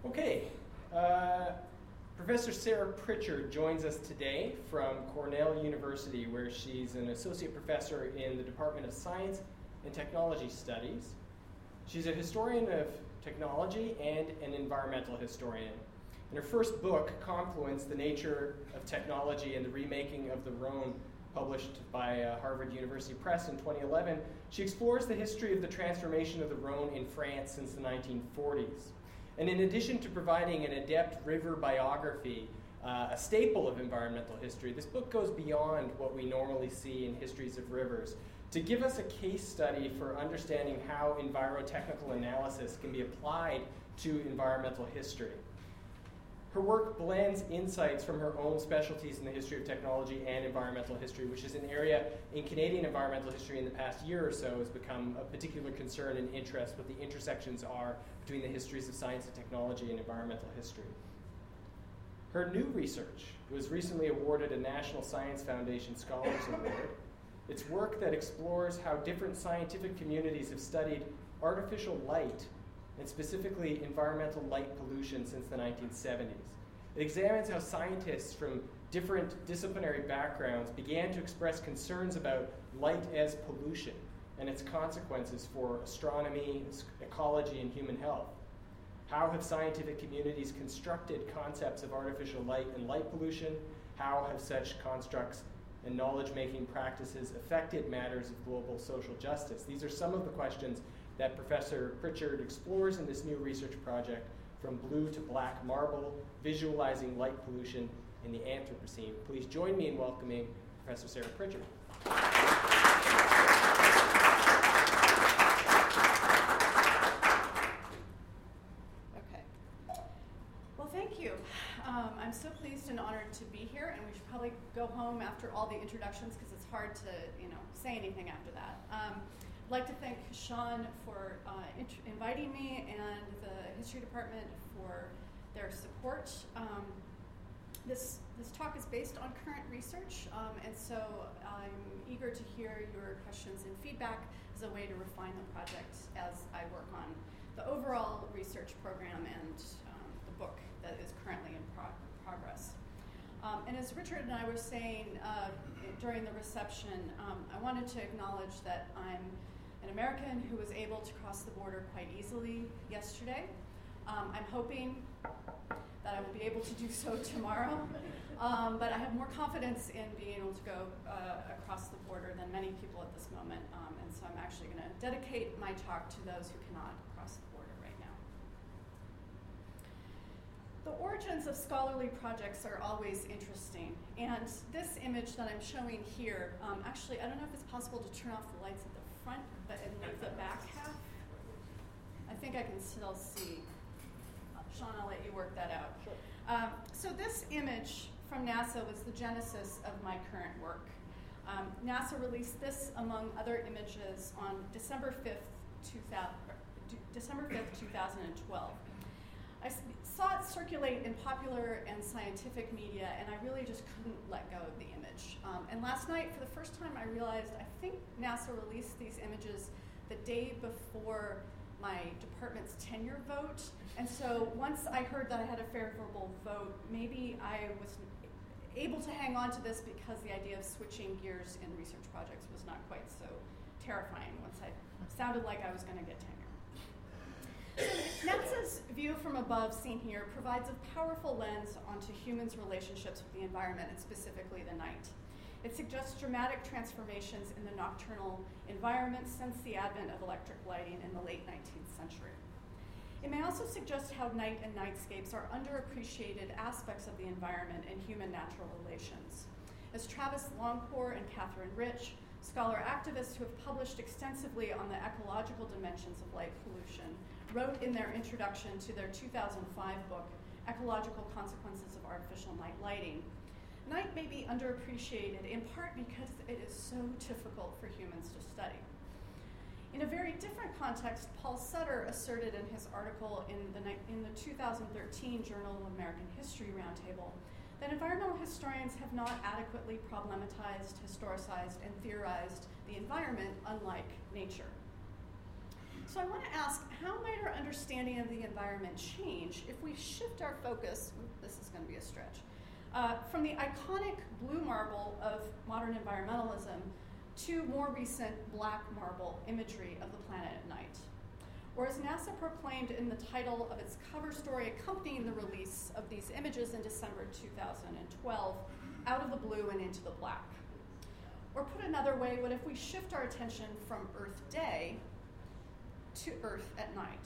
Okay, Professor Sarah Pritchard joins us today from Cornell University, where she's an associate professor in the Department of Science and Technology Studies. She's a historian of technology and an environmental historian. In her first book, Confluence, The Nature of Technology and the Remaking of the Rhone, published by Harvard University Press in 2011, she explores the history of the transformation of the Rhone in France since the 1940s. And in addition to providing an adept river biography, a staple of environmental history, this book goes beyond what we normally see in histories of rivers to give us a case study for understanding how envirotechnical analysis can be applied to environmental history. Her work blends insights from her own specialties in the history of technology and environmental history, which is an area in Canadian environmental history in the past year or so has become a particular concern and interest, what the intersections are between the histories of science and technology and environmental history. Her new research was recently awarded a National Science Foundation Scholars Award. It's work that explores how different scientific communities have studied artificial light, and specifically environmental light pollution, since the 1970s. It examines how scientists from different disciplinary backgrounds began to express concerns about light as pollution and its consequences for astronomy, ecology, and human health. How have scientific communities constructed concepts of artificial light and light pollution? How have such constructs and knowledge-making practices affected matters of global social justice? These are some of the questions that Professor Pritchard explores in this new research project, From Blue to Black Marble, Visualizing Light Pollution in the Anthropocene. Please join me in welcoming Professor Sarah Pritchard. Okay. Well, thank you. I'm so pleased and honored to be here, and we should probably go home after all the introductions because it's hard to, say anything after that. I'd like to thank Sean for inviting me and the History Department for their support. This talk is based on current research, and so I'm eager to hear your questions and feedback as a way to refine the project as I work on the overall research program and the book that is currently in progress. And as Richard and I were saying during the reception, I wanted to acknowledge that I'm an American who was able to cross the border quite easily yesterday. I'm hoping that I will be able to do so tomorrow, but I have more confidence in being able to go across the border than many people at this moment, and so I'm actually going to dedicate my talk to those who cannot cross the border right now. The origins of scholarly projects are always interesting, and this image that I'm showing here, actually, I don't know if it's possible to turn off the lights at the front, but in the back half, I think I can still see. Sean, I'll let you work that out. Sure. So this image from NASA was the genesis of my current work. NASA released this, among other images, on December 5th, 2012. I saw it circulate in popular and scientific media, and I really just couldn't let go of the image. And last night, for the first time, I realized I think NASA released these images the day before my department's tenure vote. And so once I heard that I had a favorable vote, maybe I was able to hang on to this because the idea of switching gears in research projects was not quite so terrifying once I sounded like I was going to get tenure. So NASA's view from above, seen here, provides a powerful lens onto humans' relationships with the environment, and specifically the night. It suggests dramatic transformations in the nocturnal environment since the advent of electric lighting in the late 19th century. It may also suggest how night and nightscapes are underappreciated aspects of the environment and human-natural relations. As Travis Longcore and Catherine Rich, scholar activists who have published extensively on the ecological dimensions of light pollution, wrote in their introduction to their 2005 book, Ecological Consequences of Artificial Night Lighting, night may be underappreciated in part because it is so difficult for humans to study. In a very different context, Paul Sutter asserted in his article in the 2013 Journal of American History Roundtable that environmental historians have not adequately problematized, historicized, and theorized the environment, unlike nature. So I want to ask, how might our understanding of the environment change if we shift our focus, this is going to be a stretch, from the iconic blue marble of modern environmentalism to more recent black marble imagery of the planet at night? Or as NASA proclaimed in the title of its cover story accompanying the release of these images in December 2012, out of the blue and into the black. Or put another way, what if we shift our attention from Earth Day to Earth at night?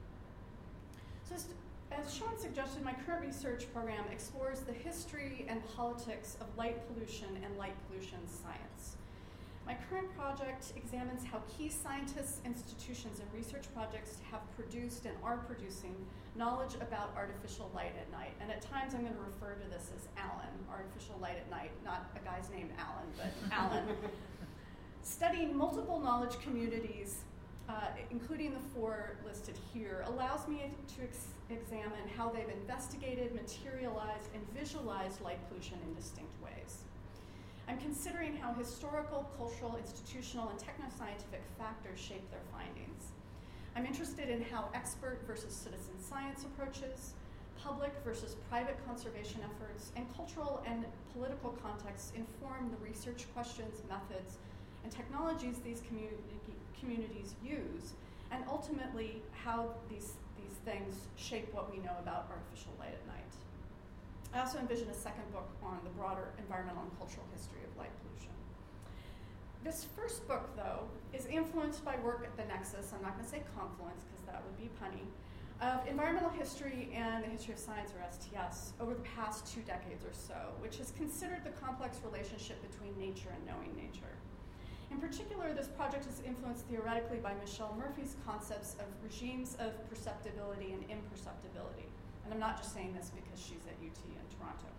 So as Sean suggested, my current research program explores the history and politics of light pollution and light pollution science. My current project examines how key scientists, institutions, and research projects have produced and are producing knowledge about artificial light at night. And at times I'm going to refer to this as ALAN, artificial light at night, not a guy's named Alan, but ALAN. Studying multiple knowledge communities, including the four listed here, allows me to examine how they've investigated, materialized, and visualized light pollution in distinct ways. I'm considering how historical, cultural, institutional, and technoscientific factors shape their findings. I'm interested in how expert versus citizen science approaches, public versus private conservation efforts, and cultural and political contexts inform the research questions, methods, and technologies these communities use, and ultimately how these things shape what we know about artificial light at night. I also envision a second book on the broader environmental and cultural history of light pollution. This first book, though, is influenced by work at the nexus, I'm not going to say confluence because that would be punny, of environmental history and the history of science, or STS, over the past 2 decades or so, which has considered the complex relationship between nature and knowing nature. In particular, this project is influenced theoretically by Michelle Murphy's concepts of regimes of perceptibility and imperceptibility. And I'm not just saying this because she's at UT in Toronto.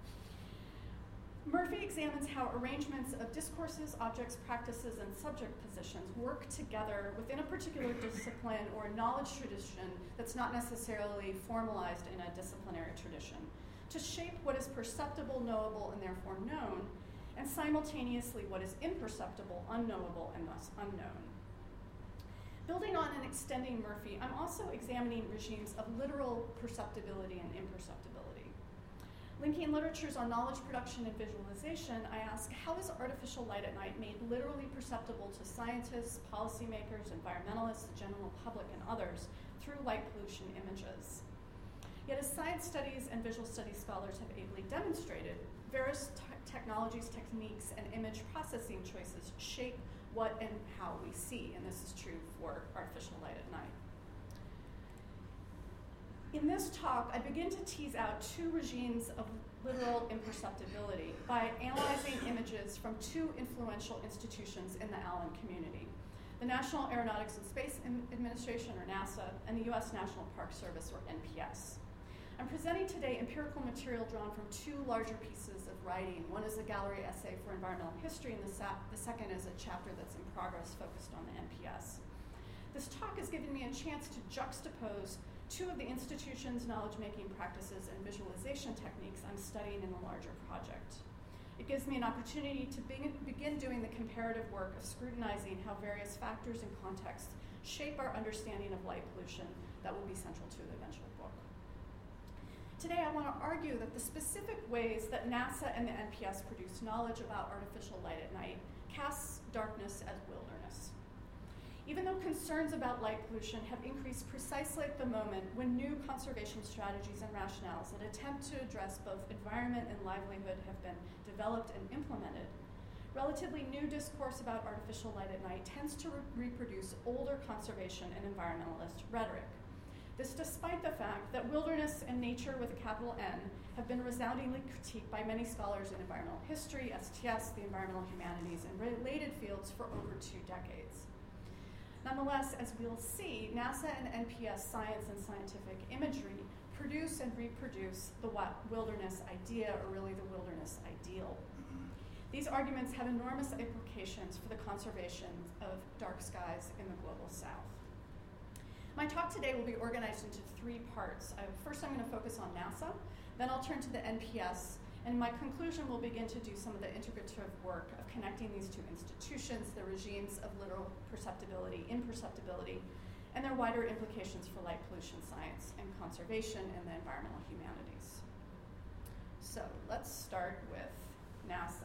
Murphy examines how arrangements of discourses, objects, practices, and subject positions work together within a particular discipline or knowledge tradition that's not necessarily formalized in a disciplinary tradition, to shape what is perceptible, knowable, and therefore known, and simultaneously what is imperceptible, unknowable, and thus unknown. Building on and extending Murphy, I'm also examining regimes of literal perceptibility and imperceptibility. Linking literatures on knowledge production and visualization, I ask, how is artificial light at night made literally perceptible to scientists, policymakers, environmentalists, the general public, and others through light pollution images? Yet as science studies and visual studies scholars have ably demonstrated, various technologies, techniques, and image processing choices shape what and how we see, and this is true for artificial light at night. In this talk, I begin to tease out 2 regimes of literal imperceptibility by analyzing images from 2 influential institutions in the ALAN community, the National Aeronautics and Space Administration, or NASA, and the U.S. National Park Service, or NPS. I'm presenting today empirical material drawn from 2 larger pieces of writing. One is a gallery essay for environmental history, and the second is a chapter that's in progress focused on the NPS. This talk has given me a chance to juxtapose 2 of the institution's knowledge-making practices and visualization techniques I'm studying in the larger project. It gives me an opportunity to begin doing the comparative work of scrutinizing how various factors and contexts shape our understanding of light pollution that will be central to the eventual book. Today, I want to argue that the specific ways that NASA and the NPS produce knowledge about artificial light at night casts darkness as wilderness. Even though concerns about light pollution have increased precisely at the moment when new conservation strategies and rationales that attempt to address both environment and livelihood have been developed and implemented, relatively new discourse about artificial light at night tends to reproduce older conservation and environmentalist rhetoric. This despite the fact that wilderness and nature with a capital N have been resoundingly critiqued by many scholars in environmental history, STS, the environmental humanities, and related fields for over 2 decades. Nonetheless, as we'll see, NASA and NPS science and scientific imagery produce and reproduce the wilderness idea, or really the wilderness ideal. These arguments have enormous implications for the conservation of dark skies in the global south. My talk today will be organized into 3 parts. First, I'm going to focus on NASA, then I'll turn to the NPS, and in my conclusion, we'll begin to do some of the integrative work of connecting these 2 institutions, the regimes of literal perceptibility, imperceptibility, and their wider implications for light pollution science and conservation in the environmental humanities. So let's start with NASA.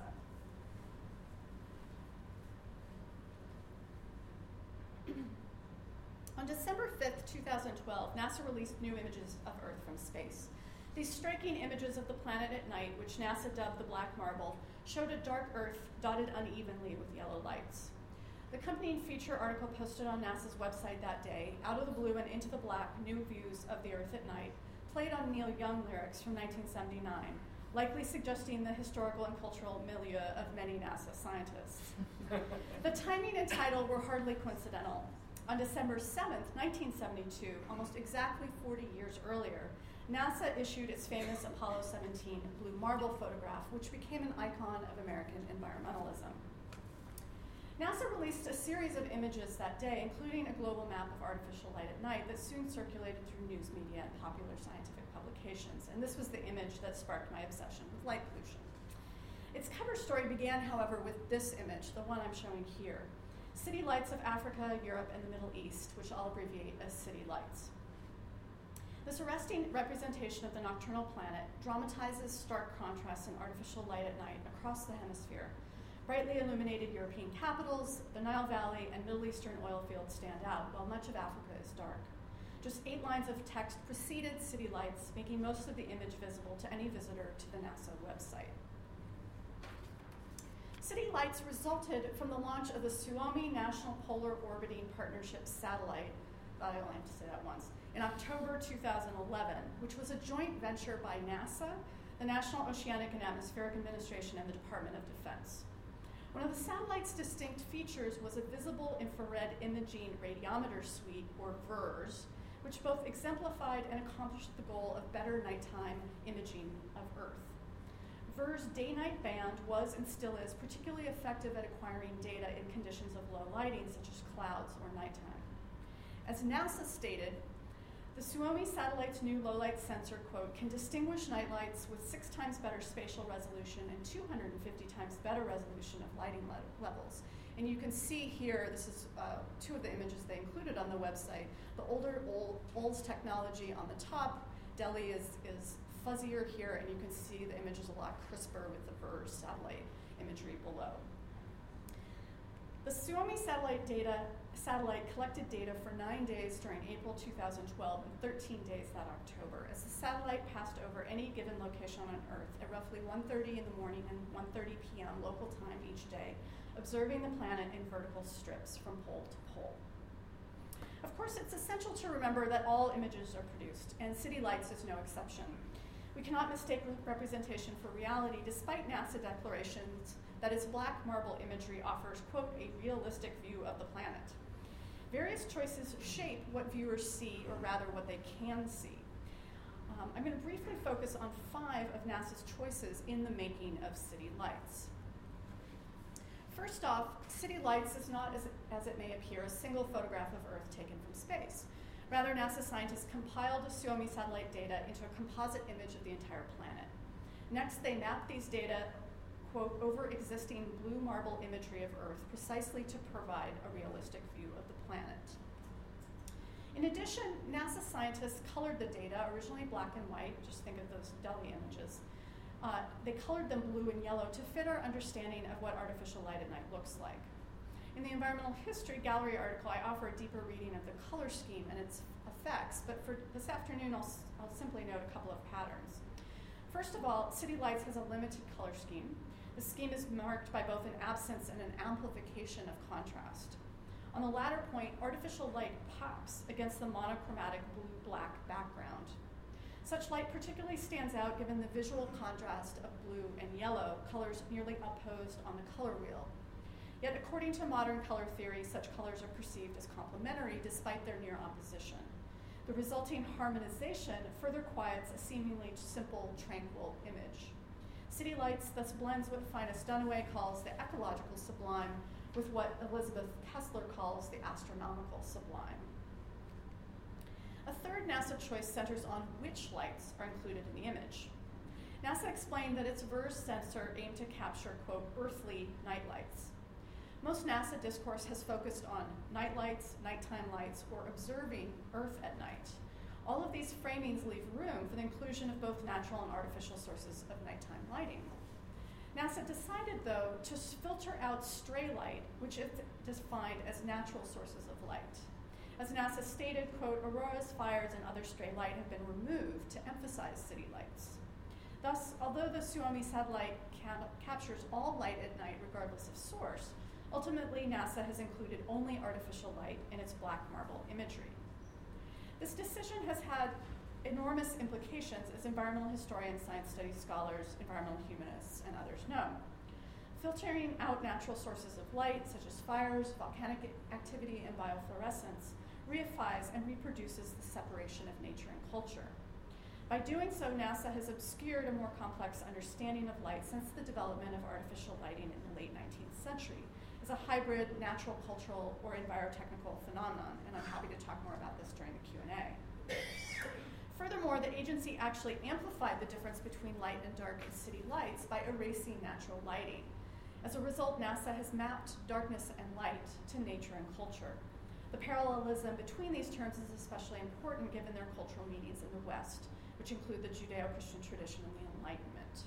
On December 5th, 2012, NASA released new images of Earth from space. These striking images of the planet at night, which NASA dubbed the Black Marble, showed a dark Earth dotted unevenly with yellow lights. The accompanying feature article posted on NASA's website that day, Out of the Blue and Into the Black, New Views of the Earth at Night, played on Neil Young lyrics from 1979, likely suggesting the historical and cultural milieu of many NASA scientists. The timing and title were hardly coincidental. On December 7th, 1972, almost exactly 40 years earlier, NASA issued its famous Apollo 17 Blue Marble photograph, which became an icon of American environmentalism. NASA released a series of images that day, including a global map of artificial light at night that soon circulated through news media and popular scientific publications. And this was the image that sparked my obsession with light pollution. Its cover story began, however, with this image, the one I'm showing here. City lights of Africa, Europe, and the Middle East, which I'll abbreviate as city lights. This arresting representation of the nocturnal planet dramatizes stark contrasts in artificial light at night across the hemisphere. Brightly illuminated European capitals, the Nile Valley, and Middle Eastern oil fields stand out, while much of Africa is dark. Just 8 lines of text preceded city lights, making most of the image visible to any visitor to the NASA website. City lights resulted from the launch of the Suomi National Polar Orbiting Partnership satellite, I only have to say that once, in October 2011, which was a joint venture by NASA, the National Oceanic and Atmospheric Administration, and the Department of Defense. One of the satellite's distinct features was a visible infrared imaging radiometer suite, or VIRS, which both exemplified and accomplished the goal of better nighttime imaging of Earth. VIRS' day-night band was and still is particularly effective at acquiring data in conditions of low lighting, such as clouds or nighttime. As NASA stated, the Suomi satellite's new low-light sensor, quote, can distinguish nightlights with 6 times better spatial resolution and 250 times better resolution of lighting levels. And you can see here, this is 2 of the images they included on the website. The older OLS technology on the top, Delhi is fuzzier here, and you can see the image is a lot crisper with the VIRS satellite imagery below. The Suomi satellite collected data for 9 days during April 2012 and 13 days that October, as the satellite passed over any given location on Earth at roughly 1:30 in the morning and 1:30 p.m. local time each day, observing the planet in vertical strips from pole to pole. Of course, it's essential to remember that all images are produced, and city lights is no exception. We cannot mistake representation for reality, despite NASA declarations that its black marble imagery offers, quote, a realistic view of the planet. Various choices shape what viewers see, or rather what they can see. I'm going to briefly focus on 5 of NASA's choices in the making of city lights. First off, city lights is not, as it may appear, a single photograph of Earth taken from space. Rather, NASA scientists compiled the Suomi satellite data into a composite image of the entire planet. Next, they mapped these data, quote, over existing blue marble imagery of Earth precisely to provide a realistic view of the planet. In addition, NASA scientists colored the data, originally black and white, just think of those Delhi images. They colored them blue and yellow to fit our understanding of what artificial light at night looks like. In the Environmental History Gallery article, I offer a deeper reading of the color scheme and its effects, but for this afternoon, I'll simply note a couple of patterns. First of all, city lights has a limited color scheme. The scheme is marked by both an absence and an amplification of contrast. On the latter point, artificial light pops against the monochromatic blue-black background. Such light particularly stands out given the visual contrast of blue and yellow, colors nearly opposed on the color wheel. Yet according to modern color theory, such colors are perceived as complementary despite their near opposition. The resulting harmonization further quiets a seemingly simple, tranquil image. City lights thus blends what Finus Dunaway calls the ecological sublime with what Elizabeth Kessler calls the astronomical sublime. A third NASA choice centers on which lights are included in the image. NASA explained that its VIRS sensor aimed to capture, quote, earthly nightlights. Most NASA discourse has focused on night lights, nighttime lights, or observing Earth at night. All of these framings leave room for the inclusion of both natural and artificial sources of nighttime lighting. NASA decided, though, to filter out stray light, which it defined as natural sources of light. As NASA stated, quote, auroras, fires, and other stray light have been removed to emphasize city lights. Thus, although the Suomi satellite captures all light at night regardless of source, ultimately NASA has included only artificial light in its black marble imagery. This decision has had enormous implications, as environmental historians, science studies scholars, environmental humanists, and others know. Filtering out natural sources of light, such as fires, volcanic activity, and biofluorescence, reifies and reproduces the separation of nature and culture. By doing so, NASA has obscured a more complex understanding of light since the development of artificial lighting in the late 19th century as a hybrid natural, cultural, or envirotechnical phenomenon, and I'm happy to talk more about this during the Q&A. Furthermore, the agency actually amplified the difference between light and dark in city lights by erasing natural lighting. As a result, NASA has mapped darkness and light to nature and culture. The parallelism between these terms is especially important given their cultural meanings in the West, which include the Judeo-Christian tradition and the Enlightenment.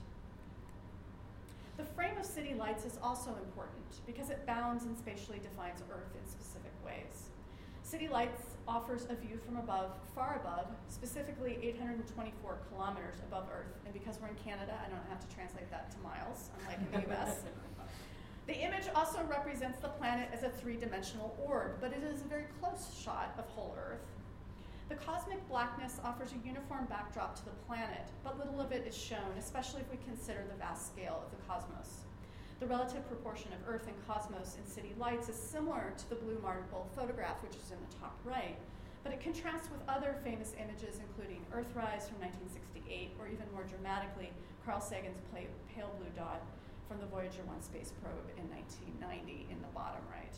The frame of city lights is also important because it bounds and spatially defines Earth in specific ways. City lights offers a view from above, far above, specifically 824 kilometers above Earth. And because we're in Canada, I don't have to translate that to miles, unlike in the US. The image also represents the planet as a three-dimensional orb, but it is a very close shot of whole Earth. The cosmic blackness offers a uniform backdrop to the planet, but little of it is shown, especially if we consider the vast scale of the cosmos. The relative proportion of Earth and cosmos in city lights is similar to the blue marble photograph, which is in the top right, but it contrasts with other famous images, including Earthrise from 1968, or even more dramatically, Carl Sagan's pale blue dot from the Voyager 1 space probe in 1990 in the bottom right.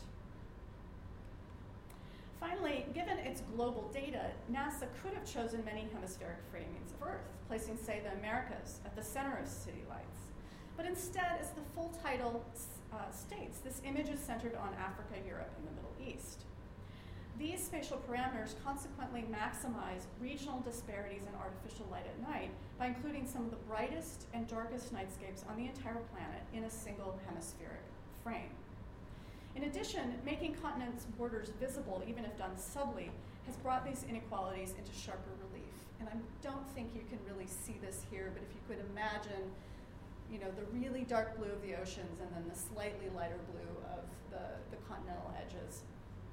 Finally, given its global data, NASA could have chosen many hemispheric framings of Earth, placing, say, the Americas at the center of city lights. But instead, as the full title states, this image is centered on Africa, Europe, and the Middle East. These spatial parameters consequently maximize regional disparities in artificial light at night by including some of the brightest and darkest nightscapes on the entire planet in a single hemispheric frame. In addition, making continents' borders visible, even if done subtly, has brought these inequalities into sharper relief. And I don't think you can really see this here, but if you could imagine, you know, the really dark blue of the oceans and then the slightly lighter blue of the continental edges.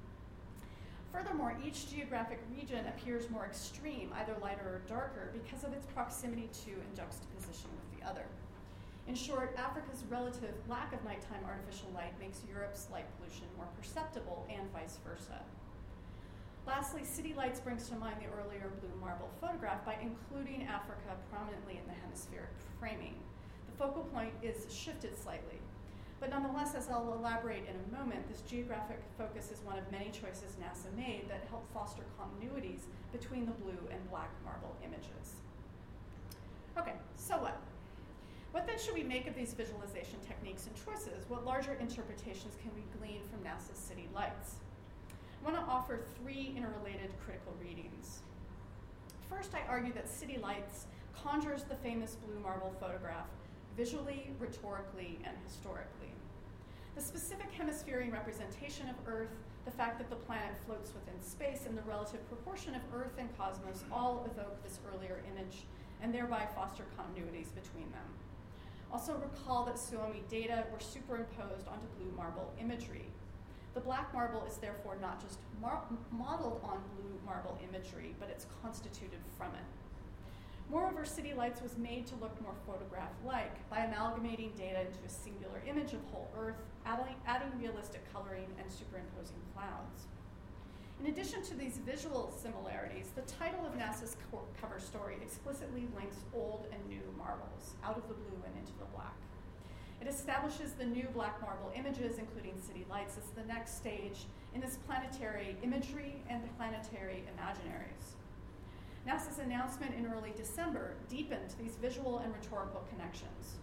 Furthermore, each geographic region appears more extreme, either lighter or darker, because of its proximity to and juxtaposition with the other. In short, Africa's relative lack of nighttime artificial light makes Europe's light pollution more perceptible, and vice versa. Lastly, city lights brings to mind the earlier blue marble photograph by including Africa prominently in the hemispheric framing. The focal point is shifted slightly. But nonetheless, as I'll elaborate in a moment, this geographic focus is one of many choices NASA made that help foster continuities between the blue and black marble images. Okay, so what? What then should we make of these visualization techniques and choices? What larger interpretations can we glean from NASA's city lights? I want to offer three interrelated critical readings. First, I argue that city lights conjures the famous blue marble photograph visually, rhetorically, and historically. The specific hemispheric representation of Earth, the fact that the planet floats within space, and the relative proportion of Earth and cosmos all evoke this earlier image and thereby foster continuities between them. Also recall that Suomi data were superimposed onto blue marble imagery. The black marble is therefore not just modeled on blue marble imagery, but it's constituted from it. Moreover, city lights was made to look more photograph-like by amalgamating data into a singular image of whole Earth, adding realistic coloring and superimposing clouds. In addition to these visual similarities, the title of NASA's cover story explicitly links old and new marbles, out of the blue and into the black. It establishes the new black marble images, including city lights, as the next stage in this planetary imagery and planetary imaginaries. NASA's announcement in early December deepened these visual and rhetorical connections.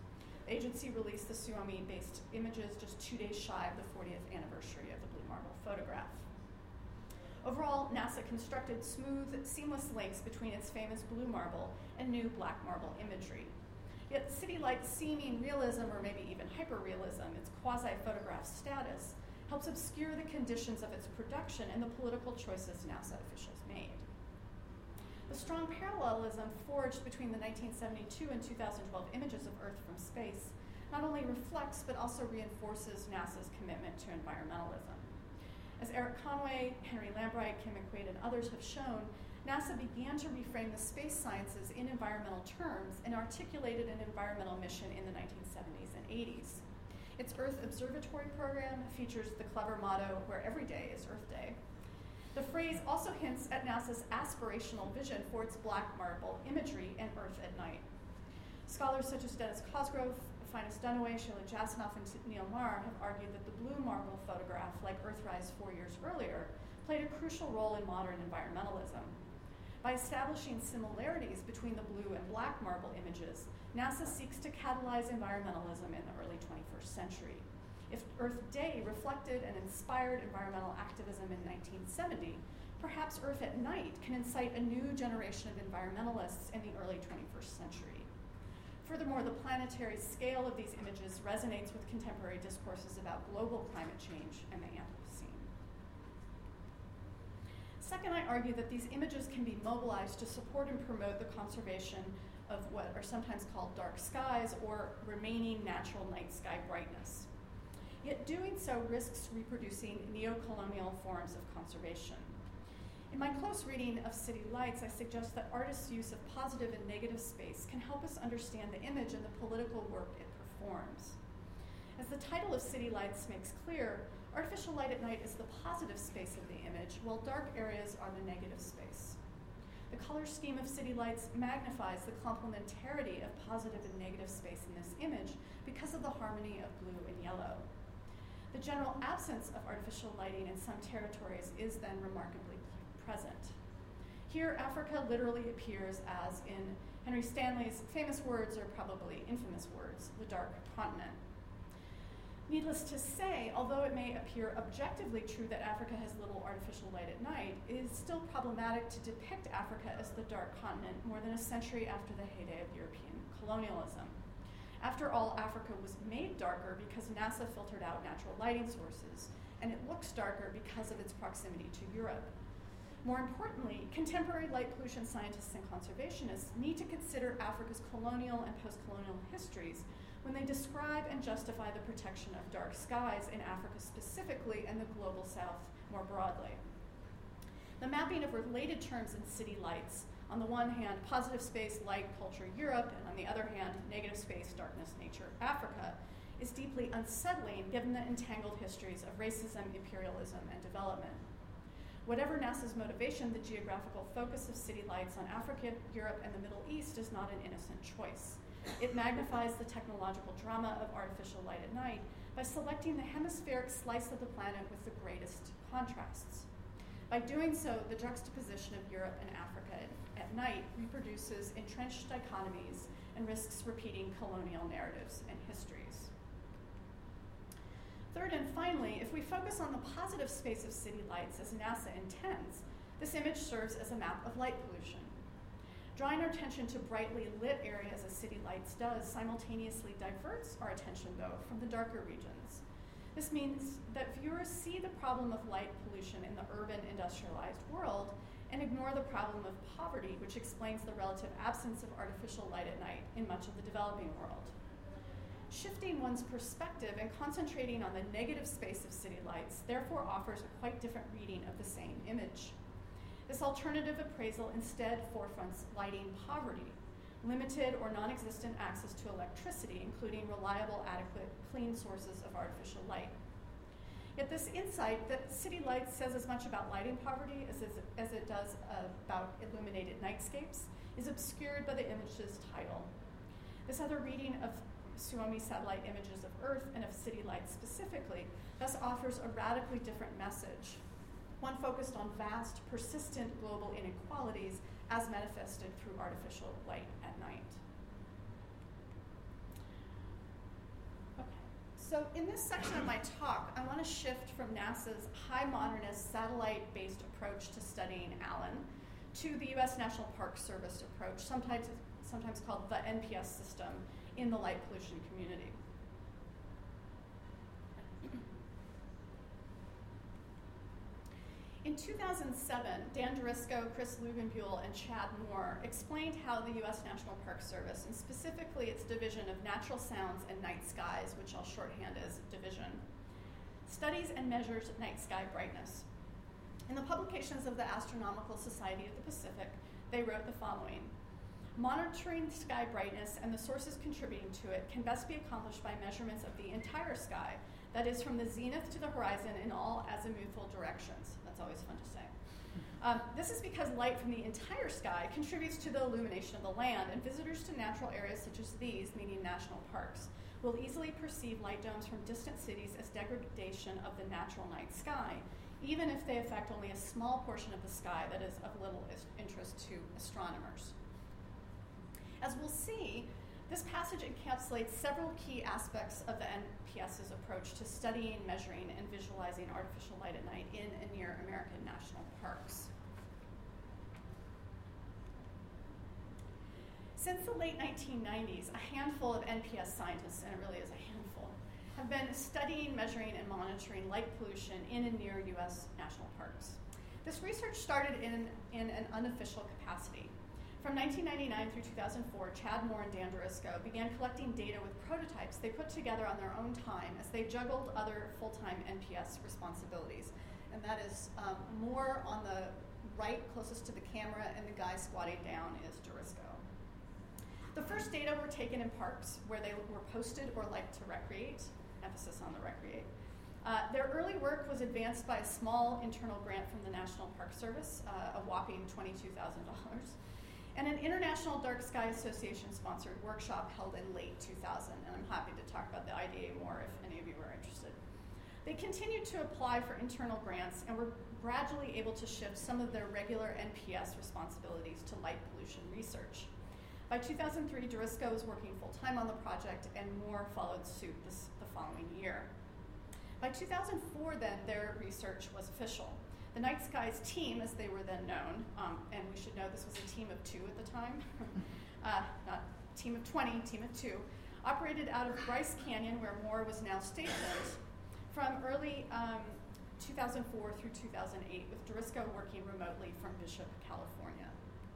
The agency released the Suomi-based images just 2 days shy of the 40th anniversary of the Blue Marble photograph. Overall, NASA constructed smooth, seamless links between its famous blue marble and new black marble imagery. Yet City Light's seeming realism, or maybe even hyperrealism, its quasi-photograph status, helps obscure the conditions of its production and the political choices NASA officials made. The strong parallelism forged between the 1972 and 2012 images of Earth from space not only reflects but also reinforces NASA's commitment to environmentalism. As Eric Conway, Henry Lambright, Kim McQuaid, and others have shown, NASA began to reframe the space sciences in environmental terms and articulated an environmental mission in the 1970s and 80s. Its Earth Observatory program features the clever motto, "Where every day is Earth Day." The phrase also hints at NASA's aspirational vision for its black marble imagery and Earth at night. Scholars such as Dennis Cosgrove, Finus Dunaway, Sheila Jasanoff, and Neil Marr have argued that the blue marble photograph, like Earthrise 4 years earlier, played a crucial role in modern environmentalism. By establishing similarities between the blue and black marble images, NASA seeks to catalyze environmentalism in the early 21st century. If Earth Day reflected and inspired environmental activism in 1970, perhaps Earth at Night can incite a new generation of environmentalists in the early 21st century. Furthermore, the planetary scale of these images resonates with contemporary discourses about global climate change and the Anthropocene. Second, I argue that these images can be mobilized to support and promote the conservation of what are sometimes called dark skies or remaining natural night sky brightness. Yet doing so risks reproducing neo-colonial forms of conservation. In my close reading of City Lights, I suggest that artists' use of positive and negative space can help us understand the image and the political work it performs. As the title of City Lights makes clear, artificial light at night is the positive space of the image, while dark areas are the negative space. The color scheme of City Lights magnifies the complementarity of positive and negative space in this image because of the harmony of blue and yellow. The general absence of artificial lighting in some territories is then remarkably present. Here, Africa literally appears as, in Henry Stanley's famous words, or probably infamous words, the dark continent. Needless to say, although it may appear objectively true that Africa has little artificial light at night, it is still problematic to depict Africa as the dark continent more than a century after the heyday of European colonialism. After all, Africa was made darker because NASA filtered out natural lighting sources, and it looks darker because of its proximity to Europe. More importantly, contemporary light pollution scientists and conservationists need to consider Africa's colonial and post-colonial histories when they describe and justify the protection of dark skies in Africa specifically and the global south more broadly. The mapping of related terms in City Lights, on the one hand, positive space, light, culture, Europe, and on the other hand, negative space, darkness, nature, Africa, is deeply unsettling given the entangled histories of racism, imperialism, and development. Whatever NASA's motivation, the geographical focus of City Lights on Africa, Europe, and the Middle East is not an innocent choice. It magnifies the technological drama of artificial light at night by selecting the hemispheric slice of the planet with the greatest contrasts. By doing so, the juxtaposition of Europe and Africa at night reproduces entrenched dichotomies and risks repeating colonial narratives and histories. Third and finally, if we focus on the positive space of City Lights as NASA intends, this image serves as a map of light pollution. Drawing our attention to brightly lit areas as City Lights does simultaneously diverts our attention, though, from the darker regions. This means that viewers see the problem of light pollution in the urban industrialized world and ignore the problem of poverty, which explains the relative absence of artificial light at night in much of the developing world. Shifting one's perspective and concentrating on the negative space of City Lights therefore offers a quite different reading of the same image. This alternative appraisal instead forefronts lighting poverty, limited or non-existent access to electricity, including reliable, adequate, clean sources of artificial light. Yet this insight that City Lights says as much about lighting poverty as it does about illuminated nightscapes is obscured by the image's title. This other reading of Suomi satellite images of Earth and of City Lights specifically thus offers a radically different message, one focused on vast, persistent global inequalities as manifested through artificial light at night. So in this section of my talk, I want to shift from NASA's high modernist satellite-based approach to studying ALAN to the U.S. National Park Service approach, sometimes called the NPS system, in the light pollution community. In 2007, Dan Derisko, Chris Lugenbuehl, and Chad Moore explained how the U.S. National Park Service, and specifically its Division of Natural Sounds and Night Skies, which I'll shorthand as Division, studies and measures night sky brightness. In the publications of the Astronomical Society of the Pacific, they wrote the following: monitoring sky brightness and the sources contributing to it can best be accomplished by measurements of the entire sky, that is, from the zenith to the horizon in all azimuthal directions. That's always fun to say. This is because light from the entire sky contributes to the illumination of the land, and visitors to natural areas such as these, meaning national parks, will easily perceive light domes from distant cities as degradation of the natural night sky, even if they affect only a small portion of the sky that is of little interest to astronomers. As we'll see, this passage encapsulates several key aspects of the NPS's approach to studying, measuring, and visualizing artificial light at night in and near American national parks. Since the late 1990s, a handful of NPS scientists, and it really is a handful, have been studying, measuring, and monitoring light pollution in and near U.S. national parks. This research started in an unofficial capacity. From 1999 through 2004, Chad Moore and Dan Derisko began collecting data with prototypes they put together on their own time as they juggled other full-time NPS responsibilities. And that is Moore on the right, closest to the camera, and the guy squatting down is Derisko. The first data were taken in parks where they were posted or liked to recreate, emphasis on the recreate. Their early work was advanced by a small internal grant from the National Park Service, a whopping $22,000. And an International Dark Sky Association-sponsored workshop held in late 2000, and I'm happy to talk about the IDA more if any of you are interested. They continued to apply for internal grants and were gradually able to shift some of their regular NPS responsibilities to light pollution research. By 2003, Derisko was working full-time on the project, and Moore followed suit the following year. By 2004, then, their research was official. The Night Skies team, as they were then known, and we should know this was a team of 2 at the time, not team of 20, team of 2, operated out of Bryce Canyon, where Moore was now stationed, from early 2004 through 2008, with Derisko working remotely from Bishop, California.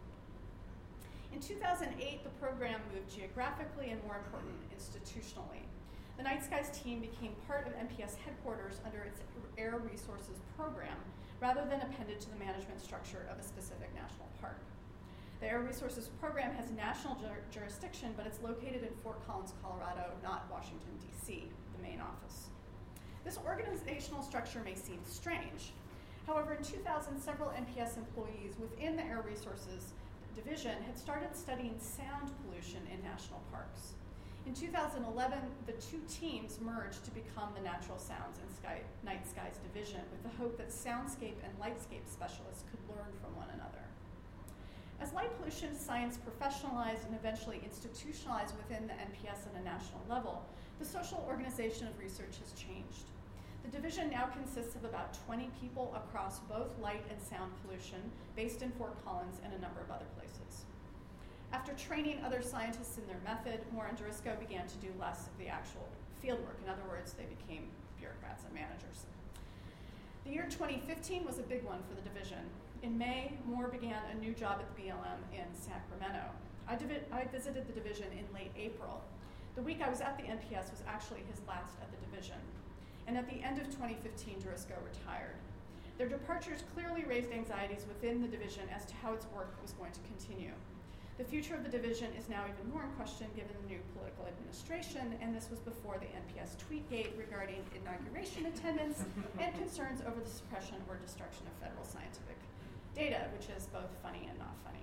In 2008, the program moved geographically and, more important, institutionally. The Night Skies team became part of NPS headquarters under its Air Resources program, rather than appended to the management structure of a specific national park. The Air Resources program has national jurisdiction, but it's located in Fort Collins, Colorado, not Washington, D.C., the main office. This organizational structure may seem strange. However, in 2000, several NPS employees within the Air Resources division had started studying sound pollution in national parks. In 2011, the 2 teams merged to become the Natural Sounds and Night Skies division, with the hope that soundscape and lightscape specialists could learn from one another. As light pollution science professionalized and eventually institutionalized within the NPS at a national level, the social organization of research has changed. The division now consists of about 20 people across both light and sound pollution, based in Fort Collins and a number of other places. After training other scientists in their method, Moore and Derisko began to do less of the actual fieldwork. In other words, they became bureaucrats and managers. The year 2015 was a big one for the division. In May, Moore began a new job at the BLM in Sacramento. I visited the division in late April. The week I was at the NPS was actually his last at the division. And at the end of 2015, Derisko retired. Their departures clearly raised anxieties within the division as to how its work was going to continue. The future of the division is now even more in question given the new political administration, and this was before the NPS tweetgate regarding inauguration attendance and concerns over the suppression or destruction of federal scientific data, which is both funny and not funny.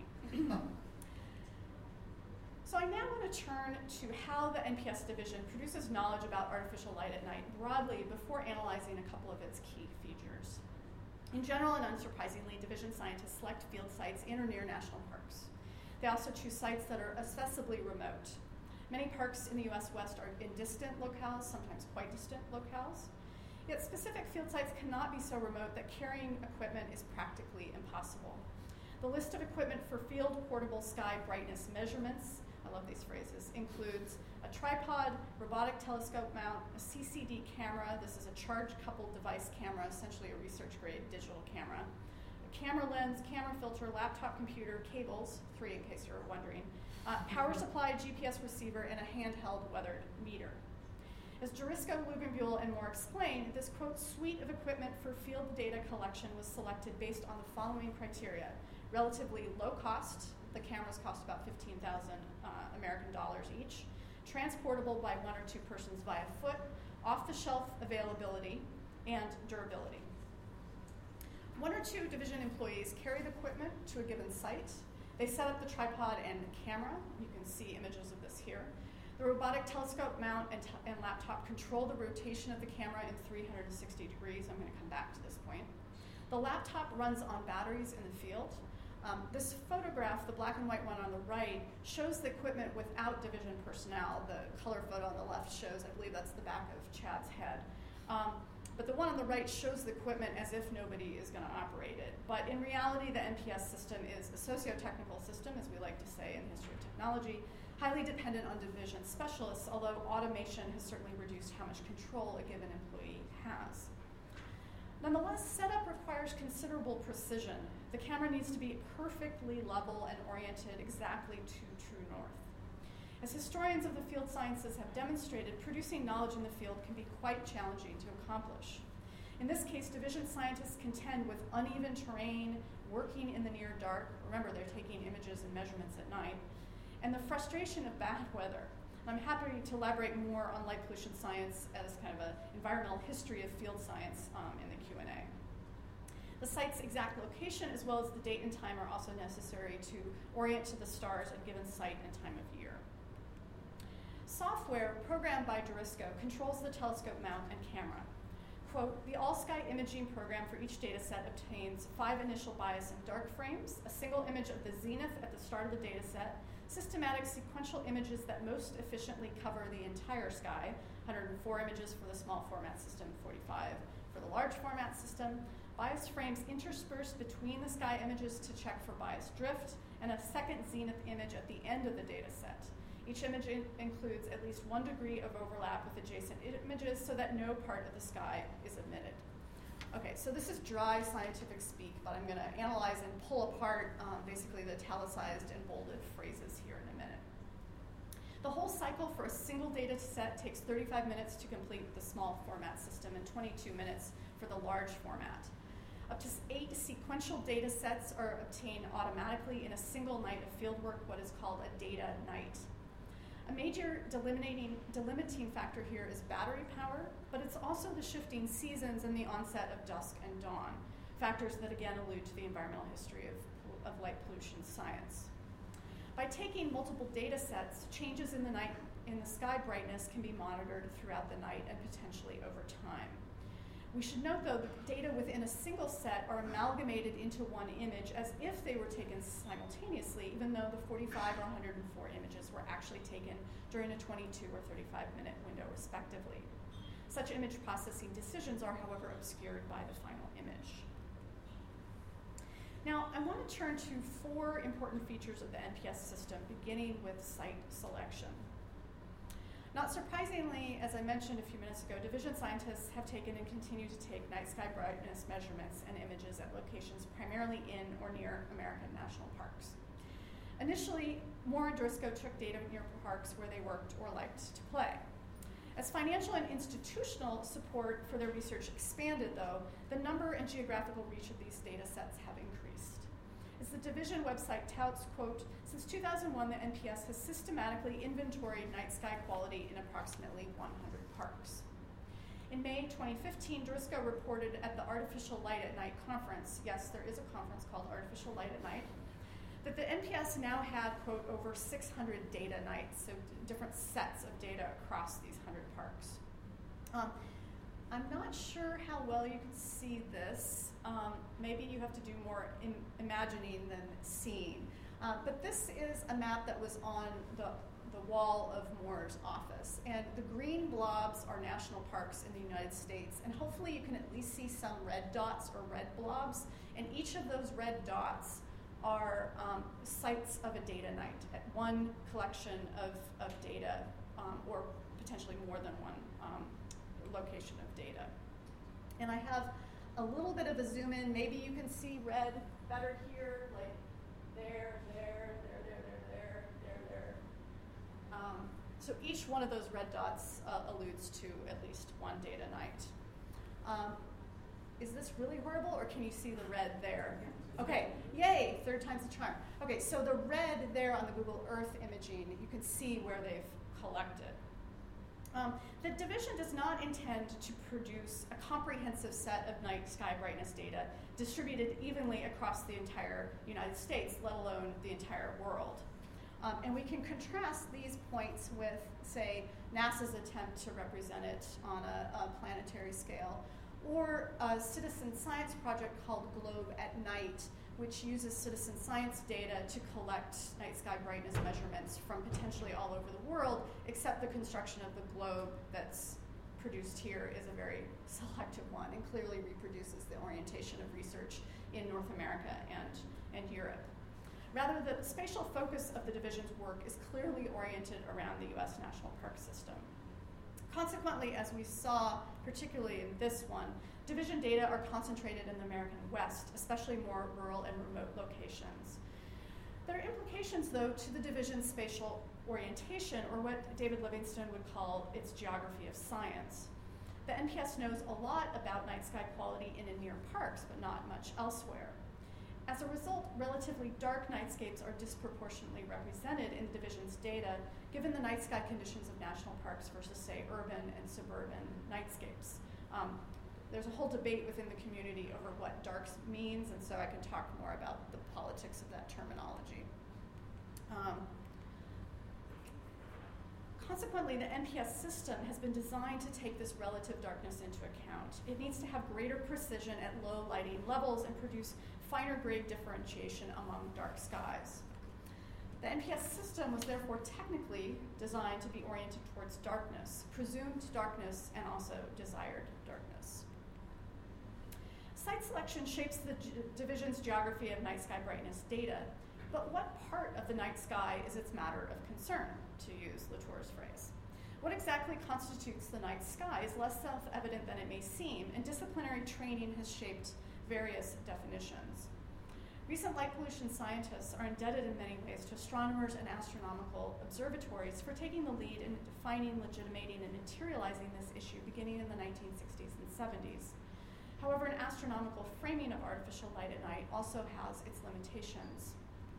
So I now want to turn to how the NPS division produces knowledge about artificial light at night broadly before analyzing a couple of its key features. In general, and unsurprisingly, division scientists select field sites in or near national parks. They also choose sites that are accessibly remote. Many parks in the US West are in distant locales, sometimes quite distant locales. Yet specific field sites cannot be so remote that carrying equipment is practically impossible. The list of equipment for field portable sky brightness measurements, I love these phrases, includes a tripod, robotic telescope mount, a CCD camera, this is a charge-coupled device camera, essentially a research-grade digital camera, a camera lens, camera filter, laptop computer, cables, 3 in case you're wondering, power supply, GPS receiver, and a handheld weather meter. As Jurisko, Luginbuehl, and more explain, this, quote, suite of equipment for field data collection was selected based on the following criteria. Relatively low cost, the cameras cost about 15,000 American dollars each, transportable by 1 or 2 persons via foot, off-the-shelf availability, and durability. 1 or 2 division employees carry the equipment to a given site. They set up the tripod and the camera. You can see images of this here. The robotic telescope mount and laptop control the rotation of the camera in 360 degrees. I'm going to come back to this point. The laptop runs on batteries in the field. This photograph, the black and white one on the right, shows the equipment without division personnel. The color photo on the left shows, I believe that's the back of Chad's head. But the one on the right shows the equipment as if nobody is going to operate it. But in reality, the NPS system is a socio-technical system, as we like to say in history of technology, highly dependent on division specialists, although automation has certainly reduced how much control a given employee has. Nonetheless, setup requires considerable precision. The camera needs to be perfectly level and oriented exactly to true north. As historians of the field sciences have demonstrated, producing knowledge in the field can be quite challenging to accomplish. In this case, division scientists contend with uneven terrain, working in the near dark. Remember, they're taking images and measurements at night, and the frustration of bad weather. I'm happy to elaborate more on light pollution science as kind of an environmental history of field science in the Q&A. The site's exact location as well as the date and time are also necessary to orient to the stars at a given site and time of year. Software programmed by Jurisko controls the telescope mount and camera. Quote, the all-sky imaging program for each data set obtains 5 initial bias and dark frames, a single image of the zenith at the start of the data set, systematic sequential images that most efficiently cover the entire sky, 104 images for the small format system, 45 for the large format system, bias frames interspersed between the sky images to check for bias drift, and a second zenith image at the end of the data set. Each image includes at least 1 degree of overlap with adjacent images so that no part of the sky is omitted. Okay, so this is dry scientific speak, but I'm going to analyze and pull apart basically the italicized and bolded phrases here in a minute. The whole cycle for a single data set takes 35 minutes to complete the small format system and 22 minutes for the large format. Up to 8 sequential data sets are obtained automatically in a single night of fieldwork, what is called a data night. A major delimiting factor here is battery power, but it's also the shifting seasons and the onset of dusk and dawn, factors that again allude to the environmental history of light pollution science. By taking multiple data sets, changes in the sky brightness can be monitored throughout the night and potentially over time. We should note, though, that data within a single set are amalgamated into one image as if they were taken simultaneously, even though the 45 or 104 images were actually taken during a 22 or 35-minute window, respectively. Such image processing decisions are, however, obscured by the final image. Now, I want to turn to 4 important features of the NPS system, beginning with site selection. Not surprisingly, as I mentioned a few minutes ago, division scientists have taken and continue to take night sky brightness measurements and images at locations primarily in or near American national parks. Initially, Moore and Jurisko took data near parks where they worked or liked to play. As financial and institutional support for their research expanded, though, the number and geographical reach of these data sets have increased. As the division website touts, quote, since 2001, the NPS has systematically inventoried night sky quality in approximately 100 parks. In May 2015, Jurisko reported at the Artificial Light at Night conference, yes, there is a conference called Artificial Light at Night, that the NPS now had, quote, over 600 data nights, so different sets of data across these 100 parks. I'm not sure how well you can see this. Maybe you have to do more imagining than seeing. But this is a map that was on the the wall of Moore's office. And the green blobs are national parks in the United States. And hopefully you can at least see some red dots or red blobs. And each of those red dots are sites of a data night at one collection of data, or potentially more than one location of data. And I have a little bit of a zoom in. Maybe you can see red better here, like there. So each one of those red dots alludes to at least one data night. Is this really horrible, or can you see the red there? Okay, yay, third time's the charm. Okay, so the red there on the Google Earth imaging, you can see where they've collected. The division does not intend to produce a comprehensive set of night sky brightness data distributed evenly across the entire United States, let alone the entire world. And we can contrast these points with, say, NASA's attempt to represent it on a planetary scale, or a citizen science project called Globe at Night, which uses citizen science data to collect night sky brightness measurements from potentially all over the world, except the construction of the globe that's produced here is a very selective one and clearly reproduces the orientation of research in North America and Europe. Rather, the spatial focus of the division's work is clearly oriented around the U.S. National Park System. Consequently, as we saw, particularly in this one, division data are concentrated in the American West, especially more rural and remote locations. There are implications, though, to the division's spatial orientation, or what David Livingstone would call its geography of science. The NPS knows a lot about night sky quality in and near parks, but not much elsewhere. As a result, relatively dark nightscapes are disproportionately represented in the division's data, given the night sky conditions of national parks versus, say, urban and suburban nightscapes. There's a whole debate within the community over what darks means, and so I can talk more about the politics of that terminology. Consequently, the NPS system has been designed to take this relative darkness into account. It needs to have greater precision at low lighting levels and produce finer grade differentiation among dark skies. The NPS system was therefore technically designed to be oriented towards darkness, presumed darkness, and also desired darkness. Site selection shapes the division's geography of night sky brightness data, but what part of the night sky is its matter of concern, to use Latour's phrase? What exactly constitutes the night sky is less self-evident than it may seem, and disciplinary training has shaped various definitions. Recent light pollution scientists are indebted in many ways to astronomers and astronomical observatories for taking the lead in defining, legitimating, and materializing this issue beginning in the 1960s and 70s. However, an astronomical framing of artificial light at night also has its limitations.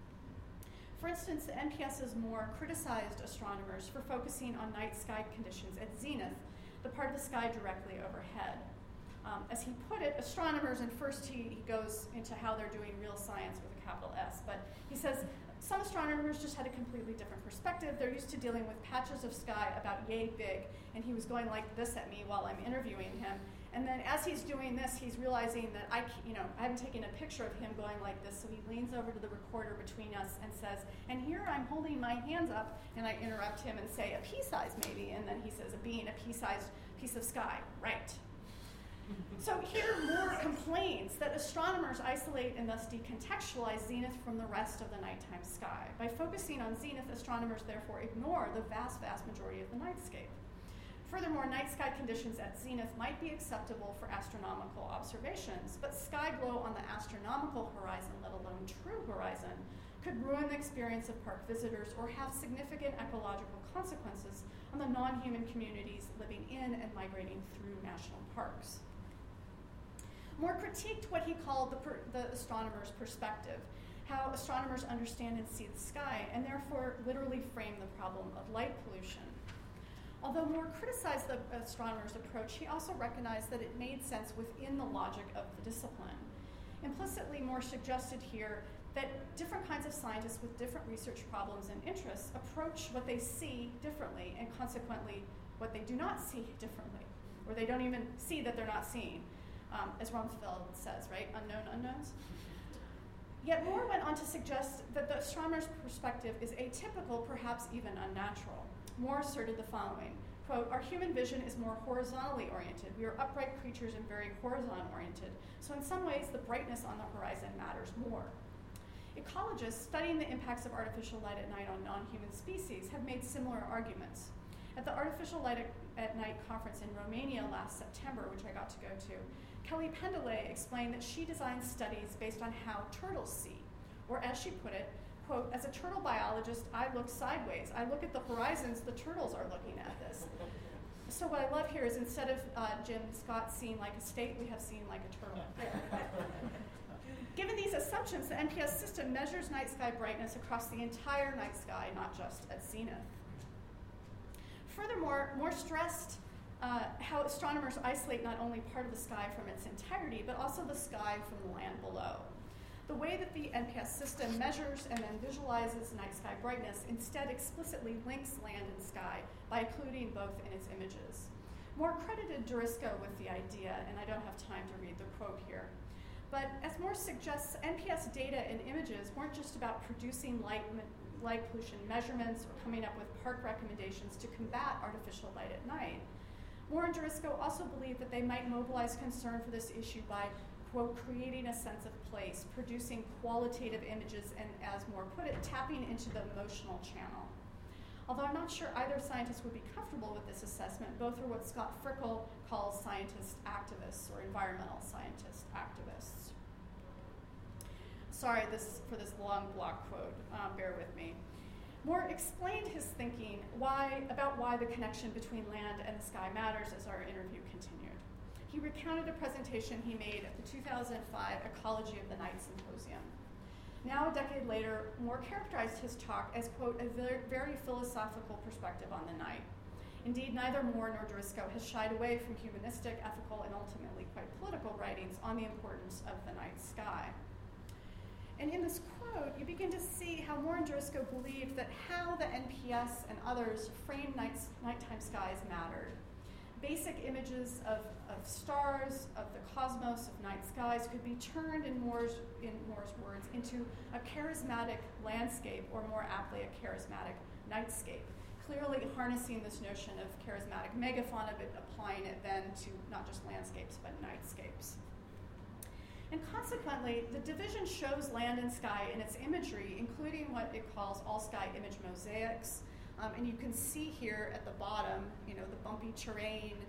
For instance, the NPS has more criticized astronomers for focusing on night sky conditions at zenith, the part of the sky directly overhead. As he put it, astronomers, and first he goes into how they're doing real science with a capital S, but he says some astronomers just had a completely different perspective. They're used to dealing with patches of sky about yay big, and he was going like this at me while I'm interviewing him. And then as he's doing this, he's realizing that I haven't taken a picture of him going like this, so he leans over to the recorder between us and says, and here I'm holding my hands up, and I interrupt him and say, a pea size maybe, and then he says, being a pea-sized piece of sky, right. So here Moore complains that astronomers isolate and thus decontextualize zenith from the rest of the nighttime sky. By focusing on zenith, astronomers therefore ignore the vast, vast majority of the nightscape. Furthermore, night sky conditions at zenith might be acceptable for astronomical observations, but sky glow on the astronomical horizon, let alone true horizon, could ruin the experience of park visitors or have significant ecological consequences on the non-human communities living in and migrating through national parks. Moore critiqued what he called the astronomer's perspective, how astronomers understand and see the sky, and therefore literally frame the problem of light pollution. Although Moore criticized the astronomer's approach, he also recognized that it made sense within the logic of the discipline. Implicitly, Moore suggested here that different kinds of scientists with different research problems and interests approach what they see differently, and consequently what they do not see differently, or they don't even see that they're not seeing. As Rumsfeld says, right? Unknown unknowns. Yet Moore went on to suggest that the astronomer's perspective is atypical, perhaps even unnatural. Moore asserted the following, quote, "Our human vision is more horizontally oriented. We are upright creatures and very horizon oriented. So in some ways, the brightness on the horizon matters more." Ecologists studying the impacts of artificial light at night on non-human species have made similar arguments. At the Artificial Light at Night conference in Romania last September, which I got to go to, Kelly Pendelay explained that she designs studies based on how turtles see, or as she put it, quote, "As a turtle biologist, I look sideways. I look at the horizons the turtles are looking at this." So what I love here is instead of Jim Scott seeing like a state, we have seen like a turtle. Given these assumptions, the NPS system measures night sky brightness across the entire night sky, not just at zenith. Furthermore, Moore stressed how astronomers isolate not only part of the sky from its entirety, but also the sky from the land below. The way that the NPS system measures and then visualizes night sky brightness instead explicitly links land and sky by including both in its images. Moore credited Derisko with the idea, and I don't have time to read the quote here. But as Moore suggests, NPS data and images weren't just about producing light pollution measurements or coming up with park recommendations to combat artificial light at night. Moore and Derisko also believed that they might mobilize concern for this issue by, quote, "creating a sense of place, producing qualitative images, and as Moore put it, tapping into the emotional channel." Although I'm not sure either scientist would be comfortable with this assessment, both are what Scott Frickel calls scientist activists or environmental scientist activists. Sorry for this long block quote, bear with me. Moore explained his thinking about why the connection between land and the sky matters as our interview continued. He recounted a presentation he made at the 2005 Ecology of the Night Symposium. Now, a decade later, Moore characterized his talk as, quote, "a very philosophical perspective on the night." Indeed, neither Moore nor Derisko has shied away from humanistic, ethical, and ultimately quite political writings on the importance of the night sky. And in this quote, you begin to see how Moore and Derisko believed that how the NPS and others framed nighttime skies mattered. Basic images of stars, of the cosmos, of night skies could be turned, in Moore's words, into a charismatic landscape, or more aptly, a charismatic nightscape, clearly harnessing this notion of charismatic megafauna, but applying it then to not just landscapes, but nightscapes. And consequently, the division shows land and sky in its imagery, including what it calls all-sky image mosaics. And you can see here at the bottom, the bumpy terrain,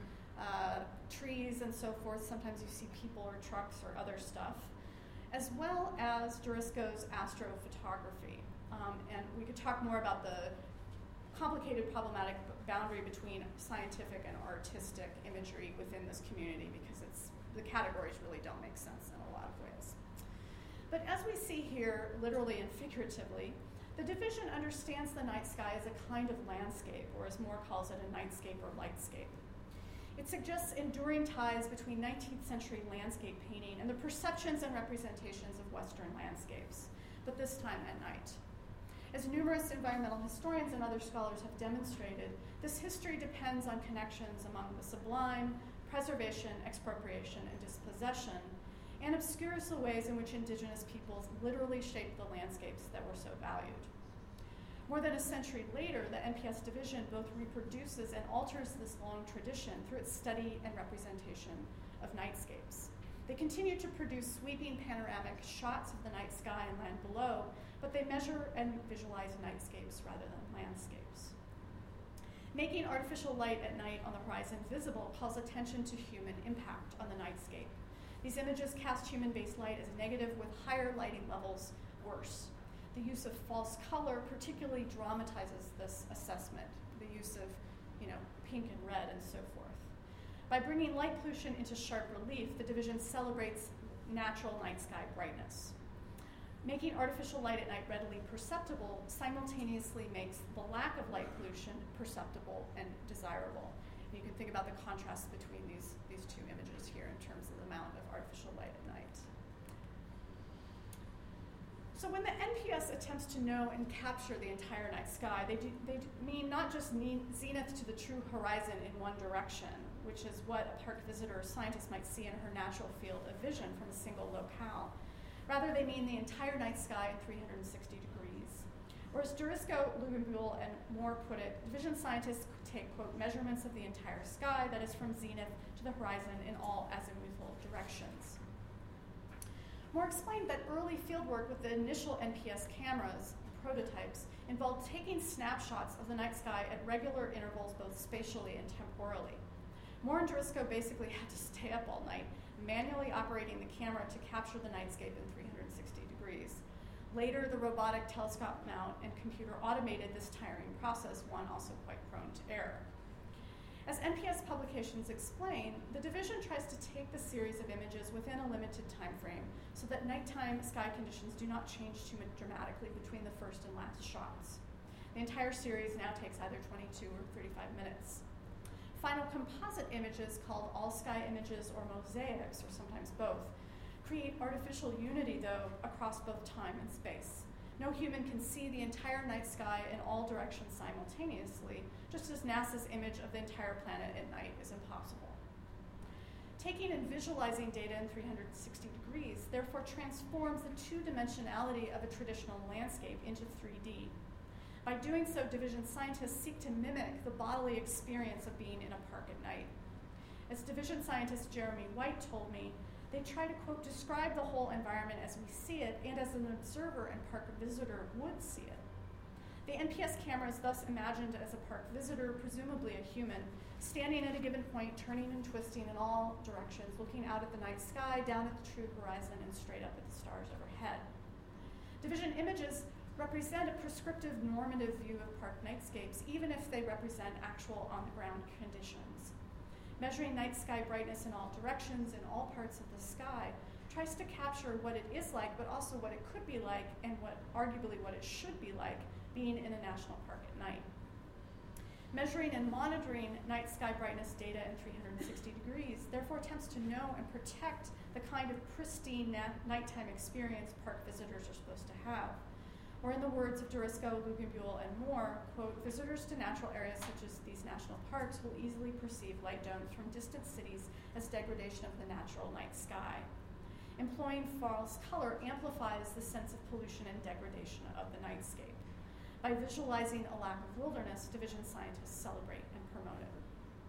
trees and so forth. Sometimes you see people or trucks or other stuff, as well as Derisko's astrophotography. And we could talk more about the complicated, problematic boundary between scientific and artistic imagery within this community, because the categories really don't make sense in a lot of ways. But as we see here, literally and figuratively, the division understands the night sky as a kind of landscape, or as Moore calls it, a nightscape or lightscape. It suggests enduring ties between 19th century landscape painting and the perceptions and representations of Western landscapes, but this time at night. As numerous environmental historians and other scholars have demonstrated, this history depends on connections among the sublime, preservation, expropriation, and dispossession, and obscures the ways in which indigenous peoples literally shaped the landscapes that were so valued. More than a century later, the NPS division both reproduces and alters this long tradition through its study and representation of nightscapes. They continue to produce sweeping panoramic shots of the night sky and land below, but they measure and visualize nightscapes rather than landscapes. Making artificial light at night on the horizon visible calls attention to human impact on the nightscape. These images cast human-based light as negative, with higher lighting levels worse. The use of false color particularly dramatizes this assessment, the use of pink and red and so forth. By bringing light pollution into sharp relief, the division celebrates natural night sky brightness. Making artificial light at night readily perceptible simultaneously makes the lack of light pollution perceptible and desirable. And you can think about the contrast between these two images here in terms of the amount of artificial light at night. So when the NPS attempts to know and capture the entire night sky, they mean not just zenith to the true horizon in one direction, which is what a park visitor or scientist might see in her natural field of vision from a single locale, Rather, they mean the entire night sky at 360 degrees. Or as Derisko, Luginbuehl, and Moore put it, division scientists take, quote, measurements of the entire sky, that is from zenith to the horizon in all azimuthal directions. Moore explained that early fieldwork with the initial NPS cameras, prototypes, involved taking snapshots of the night sky at regular intervals, both spatially and temporally. Moore and Derisko basically had to stay up all night, manually operating the camera to capture the nightscape in 360 degrees. Later, the robotic telescope mount and computer automated this tiring process, one also quite prone to error. As NPS publications explain, the division tries to take the series of images within a limited time frame so that nighttime sky conditions do not change too much dramatically between the first and last shots. The entire series now takes either 22 or 35 minutes. Final composite images, called all-sky images or mosaics, or sometimes both, create artificial unity, though, across both time and space. No human can see the entire night sky in all directions simultaneously, just as NASA's image of the entire planet at night is impossible. Taking and visualizing data in 360 degrees therefore transforms the two-dimensionality of a traditional landscape into 3D. By doing so, division scientists seek to mimic the bodily experience of being in a park at night. As division scientist Jeremy White told me, they try to, quote, describe the whole environment as we see it and as an observer and park visitor would see it. The NPS camera is thus imagined as a park visitor, presumably a human, standing at a given point, turning and twisting in all directions, looking out at the night sky, down at the true horizon, and straight up at the stars overhead. Division images represent a prescriptive normative view of park nightscapes, even if they represent actual on-the-ground conditions. Measuring night sky brightness in all directions, in all parts of the sky, tries to capture what it is like, but also what it could be like, and arguably what it should be like, being in a national park at night. Measuring and monitoring night sky brightness data in 360 degrees therefore attempts to know and protect the kind of pristine nighttime experience park visitors are supposed to have. Or in the words of Derisko, Luginbuehl, and Moore, quote, visitors to natural areas such as these national parks will easily perceive light domes from distant cities as degradation of the natural night sky. Employing false color amplifies the sense of pollution and degradation of the nightscape. By visualizing a lack of wilderness, division scientists celebrate and promote it.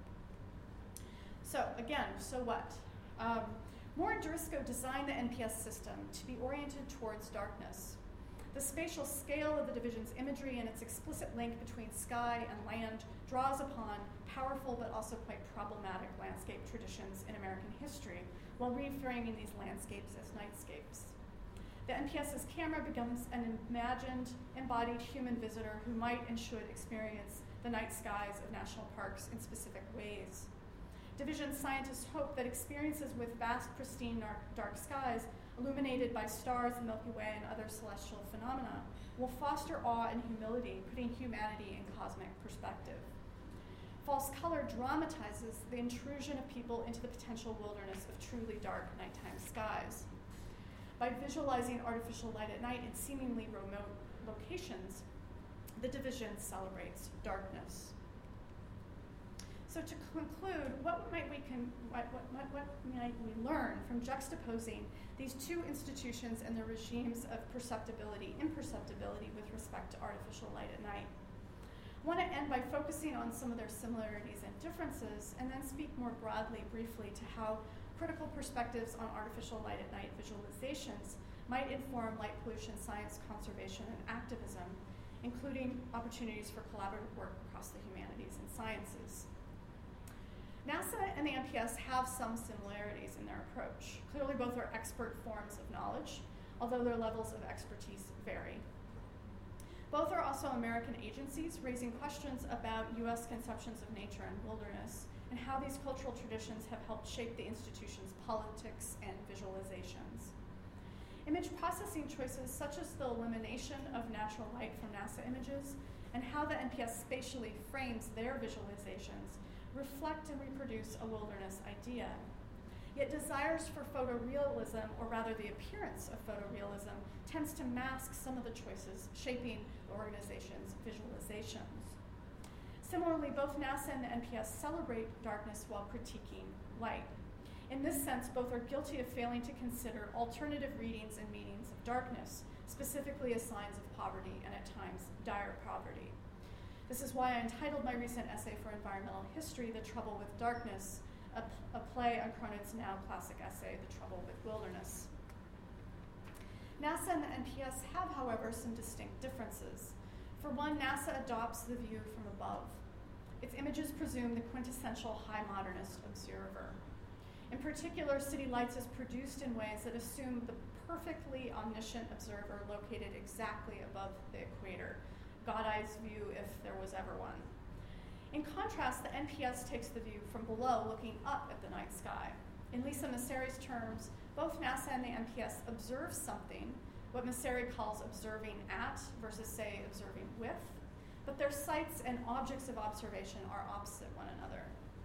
So again, so what? Moore and Derisko designed the NPS system to be oriented towards darkness. The spatial scale of the division's imagery and its explicit link between sky and land draws upon powerful but also quite problematic landscape traditions in American history, while reframing these landscapes as nightscapes. The NPS's camera becomes an imagined, embodied human visitor who might and should experience the night skies of national parks in specific ways. Division scientists hope that experiences with vast, pristine, dark skies illuminated by stars, the Milky Way, and other celestial phenomena, will foster awe and humility, putting humanity in cosmic perspective. False color dramatizes the intrusion of people into the potential wilderness of truly dark nighttime skies. By visualizing artificial light at night in seemingly remote locations, the division celebrates darkness. So to conclude, what might we learn from juxtaposing these two institutions and their regimes of imperceptibility with respect to artificial light at night? I want to end by focusing on some of their similarities and differences, and then speak more broadly, briefly, to how critical perspectives on artificial light at night visualizations might inform light pollution science, conservation, and activism, including opportunities for collaborative work across the humanities and sciences. NASA and the NPS have some similarities in their approach. Clearly, both are expert forms of knowledge, although their levels of expertise vary. Both are also American agencies raising questions about U.S. conceptions of nature and wilderness, and how these cultural traditions have helped shape the institution's politics and visualizations. Image processing choices such as the elimination of natural light from NASA images, and how the NPS spatially frames their visualizations, reflect and reproduce a wilderness idea. Yet desires for photorealism, or rather the appearance of photorealism, tends to mask some of the choices shaping the organization's visualizations. Similarly, both NASA and the NPS celebrate darkness while critiquing light. In this sense, both are guilty of failing to consider alternative readings and meanings of darkness, specifically as signs of poverty and at times dire poverty. This is why I entitled my recent essay for environmental history, The Trouble with Darkness, a play on Cronin's now classic essay, The Trouble with Wilderness. NASA and the NPS have, however, some distinct differences. For one, NASA adopts the view from above. Its images presume the quintessential high modernist observer. In particular, City Lights is produced in ways that assume the perfectly omniscient observer located exactly above the equator, God-eyes view if there was ever one. In contrast, the NPS takes the view from below, looking up at the night sky. In Lisa Messeri's terms, both NASA and the NPS observe something, what Messeri calls observing at versus, say, observing with, but their sights and objects of observation are opposite one another.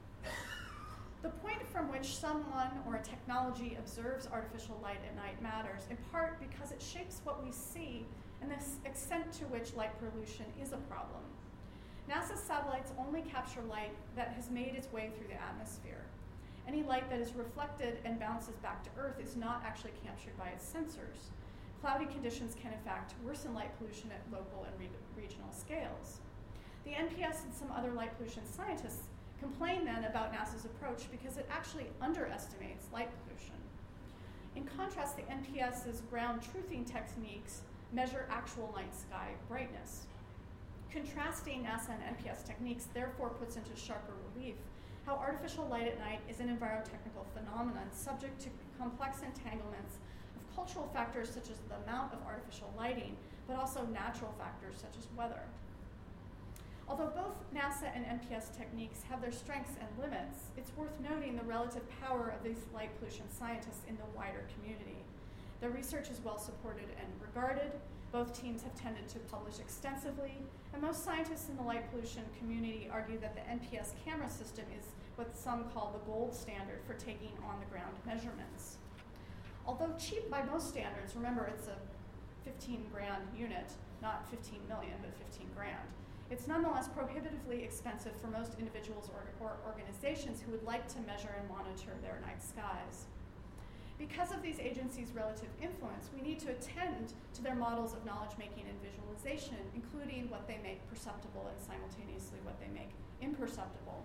The point from which someone or a technology observes artificial light at night matters, in part because it shapes what we see and the extent to which light pollution is a problem. NASA's satellites only capture light that has made its way through the atmosphere. Any light that is reflected and bounces back to Earth is not actually captured by its sensors. Cloudy conditions can, in fact, worsen light pollution at local and regional scales. The NPS and some other light pollution scientists complain then about NASA's approach because it actually underestimates light pollution. In contrast, the NPS's ground truthing techniques measure actual night sky brightness. Contrasting NASA and NPS techniques therefore puts into sharper relief how artificial light at night is an envirotechnical phenomenon subject to complex entanglements of cultural factors such as the amount of artificial lighting, but also natural factors such as weather. Although both NASA and NPS techniques have their strengths and limits, it's worth noting the relative power of these light pollution scientists in the wider community. Their research is well supported and regarded. Both teams have tended to publish extensively, and most scientists in the light pollution community argue that the NPS camera system is what some call the gold standard for taking on-the-ground measurements. Although cheap by most standards, remember it's a 15 grand unit, not 15 million, but 15 grand. It's nonetheless prohibitively expensive for most individuals or organizations who would like to measure and monitor their night skies. Because of these agencies' relative influence, we need to attend to their models of knowledge-making and visualization, including what they make perceptible and simultaneously what they make imperceptible.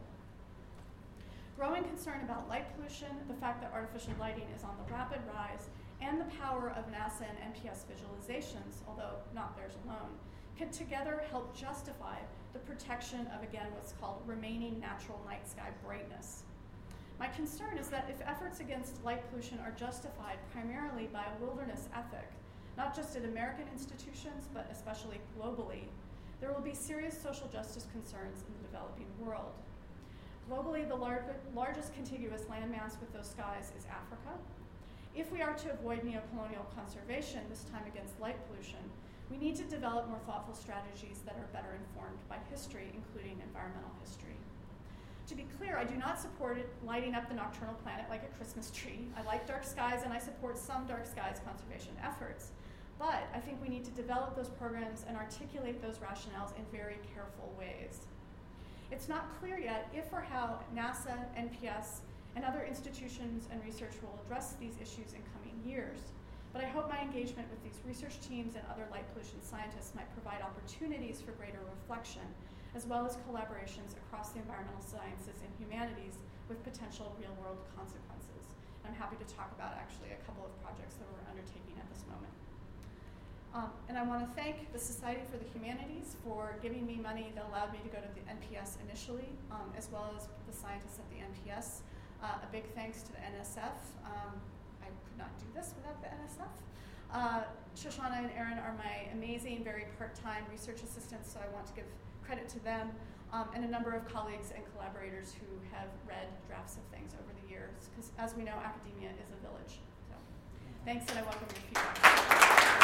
Growing concern about light pollution, the fact that artificial lighting is on the rapid rise, and the power of NASA and NPS visualizations, although not theirs alone, can together help justify the protection of, again, what's called remaining natural night sky brightness. My concern is that if efforts against light pollution are justified primarily by a wilderness ethic, not just at American institutions, but especially globally, there will be serious social justice concerns in the developing world. Globally, the largest contiguous landmass with those skies is Africa. If we are to avoid neocolonial conservation, this time against light pollution, we need to develop more thoughtful strategies that are better informed by history, including environmental history. To be clear, I do not support lighting up the nocturnal planet like a Christmas tree. I like dark skies and I support some dark skies conservation efforts. But I think we need to develop those programs and articulate those rationales in very careful ways. It's not clear yet if or how NASA, NPS, and other institutions and research will address these issues in coming years. But I hope my engagement with these research teams and other light pollution scientists might provide opportunities for greater reflection, as well as collaborations across the environmental sciences and humanities with potential real-world consequences. I'm happy to talk about actually a couple of projects that we're undertaking at this moment. And I want to thank the Society for the Humanities for giving me money that allowed me to go to the NPS initially, as well as the scientists at the NPS. A big thanks to the NSF. I could not do this without the NSF. Shoshana and Aaron are my amazing, very part-time research assistants, so I want to give credit to them, and a number of colleagues and collaborators who have read drafts of things over the years, because as we know, academia is a village. So thanks, and I welcome your feedback.